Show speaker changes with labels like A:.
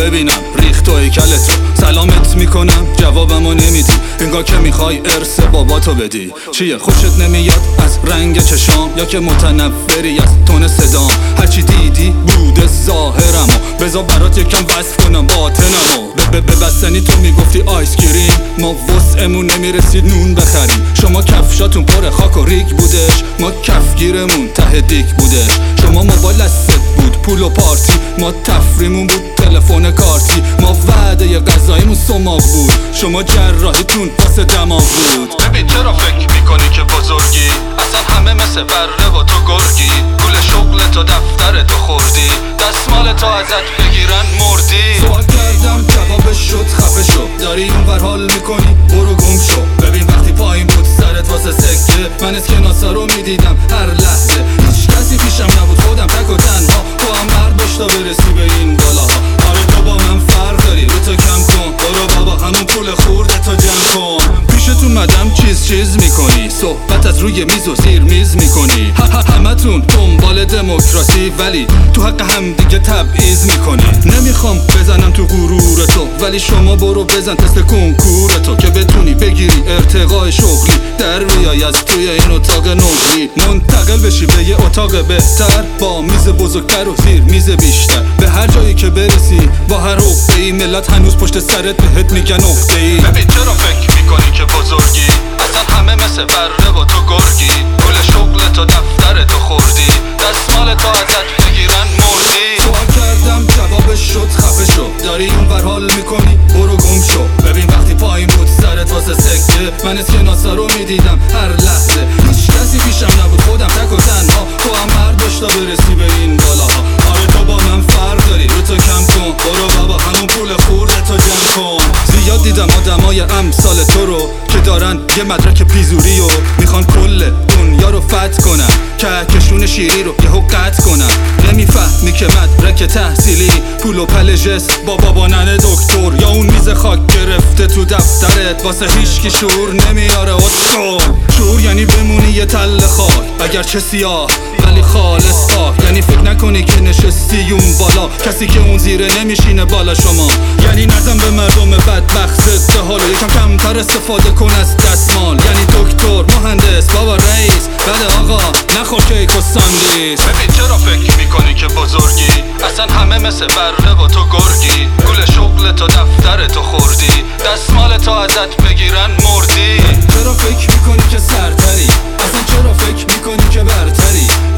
A: ببینم ریخت و هیکلتو سلامت میکنم جوابمو نمیدی انگار که میخوای ارث باباتو بدی. چیه خوشت نمیاد از رنگ چشام یا که متنفری از تون صدام؟ هرچی دیدی بوده ظاهرمو بذار برات یکم وصف کنم باطنمو. ببستنی تو میگفتی آیس کریم ما وسعمون نمیرسید نون بخریم. شما کفشاتون پر خاک و ریگ بودش ما کفگیرمون ته دیگ بودش. شما موبایل دستت بود پول و پارتی ما تفریمون بود تلفن کارتی. ما وعده غذاییمون سماق بود شما جراحیتون واسه دماغ بود. ببین چرا فکر میکنی که بزرگی اصلا همه مثل بره و تو گرگی. پول شغل تو دفتر تو خوردی دستمال تو ازت بگیرن مردی. سوال کردم جوابش شد خفه شو داری اونور حال میکنی برو گم شو. ببین وقتی پایین بود سرت واسه سکه من اسکناسا رو میدیدم هر لحظه. هیچ کسی پیشم نبود خودم تک و تنها تو هم مرد باش تا برسی به این بالاها. آره تو با من فرق داری رو تو کم کن برو بابا همون پول خورده تا جمع کن. پیشت اومدم چیز میکنی صحبت از روی میز و زیر میز میکنی. همتون دنبال دموکراسی ولی تو حق هم دیگه تبعیض میکنی. نمیخوام بزنم تو غرور تو ولی شما برو بزن تست کنکور تو که بتونی بگیری ارتقای شغلی در بیای از توی این اتاق نقلی. منتقل بشی به یه اتاق بهتر با میز بزرگتر و زیر میز بیشتر. به هر جایی که برسی با هر حقه‌ای ملت هنوز پشت سرت بهت میگن نقطه‌ای. ببین چرا فکر میکنی که بزرگی اصلا همه مثل بره و تو گرگی. پول شغل تو دفتر تو خوردی دستمال تو ازت بگیرن مردی. سوال کردم جوابش شد خفه شو داری اونور حال میکنی برو گم شو. ببین وقتی پایین بود سرت واسه سکه من اسکناسا رو میدیدم هر لحظه. هیچ کسی پیشم نبود خودم تک و تنها تو هم مرد باش تا برسی به این بالاها. آره تو با من فرق داری رو تو کم کن برو بابا همون پول خورده تو جمع کن. زیاد دیدم آدمای امثال تو رو که دارن یه مدرک پیزوری و میخوان کل دنیا رو فتح کنن کهکشون شیری رو یهو قطع کنن. نمیفهمی که مدرک تحصیلی پول و پلژس با بابا ننه دکتر یا اون میز خاک گرفته تو دفترت واسه هیچکی شعور نمیاره. اسکول شعور یعنی بمونی یه تله خاک اگر چه سیاه ولی خالص پاک. یعنی فکر نکنی که نشستی اون بالا کسی که اون زیره نمیشینه بالا شما. یعنی نزن به مردم بدبخت ضد حالو یکم کمتر استفاده کن از دستمال. یعنی دکتر مهندس بابا رئیس بله آقا نخور کیک و ساندویچ. ببین چرا فکر میکنی که بزرگی اصلا همه مثل بره و تو گرگی. پول شغل تو دفتر تو خوردی دستمال تو ازت بگیرن مردی. چرا فکر میکنی که سرتری اصلا چرا فکر میکنی که برتری